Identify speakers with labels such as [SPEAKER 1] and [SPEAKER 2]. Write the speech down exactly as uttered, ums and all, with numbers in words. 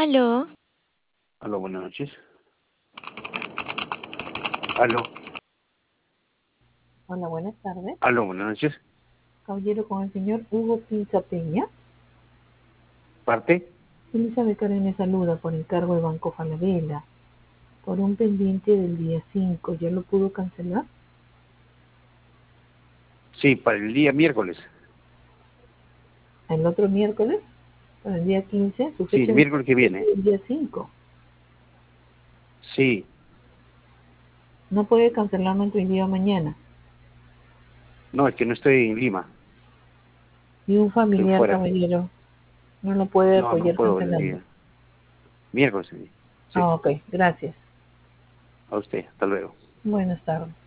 [SPEAKER 1] Aló,
[SPEAKER 2] Aló, buenas noches. Aló,
[SPEAKER 3] Hola, buenas tardes.
[SPEAKER 2] aló, buenas noches.
[SPEAKER 3] Caballero, con el señor Hugo Pinza Peña.
[SPEAKER 2] ¿Parte?
[SPEAKER 3] Elizabeth Karen le saluda por encargo de Banco Falabella. Por un pendiente del día cinco, ¿ya lo pudo cancelar?
[SPEAKER 2] Sí, para el día miércoles.
[SPEAKER 3] El otro miércoles, para el día quince, su
[SPEAKER 2] Sí,
[SPEAKER 3] fecha
[SPEAKER 2] el
[SPEAKER 3] de
[SPEAKER 2] miércoles que
[SPEAKER 3] vencimiento
[SPEAKER 2] viene.
[SPEAKER 3] es el día cinco.
[SPEAKER 2] Sí,
[SPEAKER 3] No puede cancelarlo entre el día de mañana.
[SPEAKER 2] no, es que no estoy en Lima.
[SPEAKER 3] Y un
[SPEAKER 2] Estoy
[SPEAKER 3] familiar,
[SPEAKER 2] fuera.
[SPEAKER 3] caballero, no lo puede
[SPEAKER 2] No, no
[SPEAKER 3] apoyar
[SPEAKER 2] puedo el
[SPEAKER 3] cancelando.
[SPEAKER 2] día. Miércoles, sí. Sí,
[SPEAKER 3] Ah, ok, gracias.
[SPEAKER 2] a usted. Hasta luego.
[SPEAKER 3] Buenas tardes.